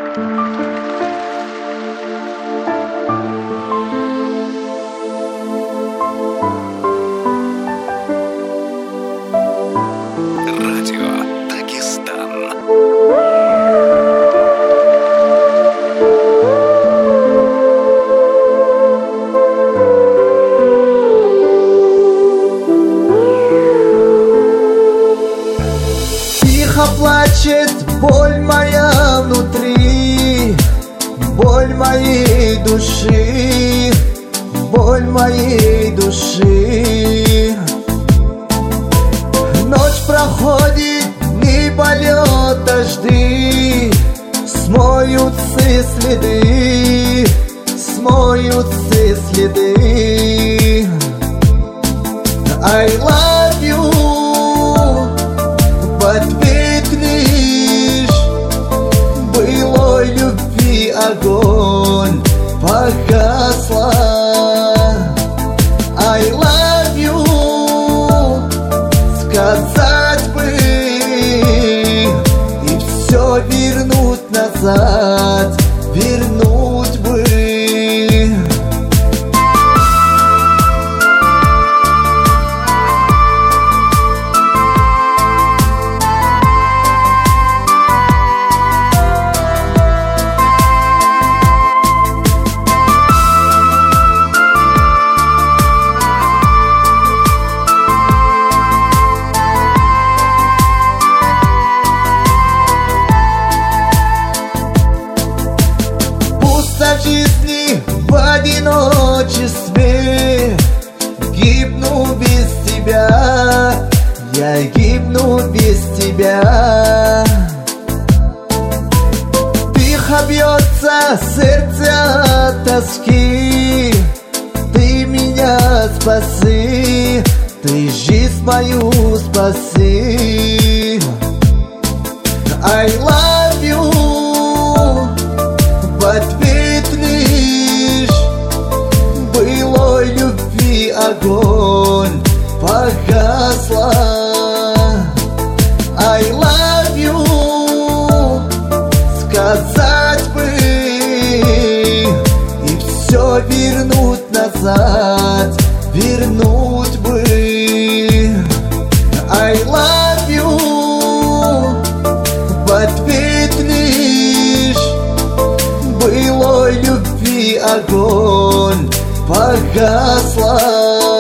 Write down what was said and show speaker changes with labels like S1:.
S1: Радио Дагестан.
S2: Тихо плачет боль моя внутри, боль моей души, боль моей души. Ночь проходит, неболет дожди, смоются следы, смоются следы. I love you, в ответ лишь былой любви огонь погасла. I love you, сказать бы и все вернуть назад, вернуть бы. В жизни в одиночестве гибну без тебя, я гибну без тебя. Тихо бьется сердце от тоски, ты меня спаси, ты жизнь мою спаси. I love you, в ответ лишь былой любви огонь погасла. I love you, сказать бы и все вернуть назад, вернуть бы. I love you, в ответ лишь былой любви огонь погасла.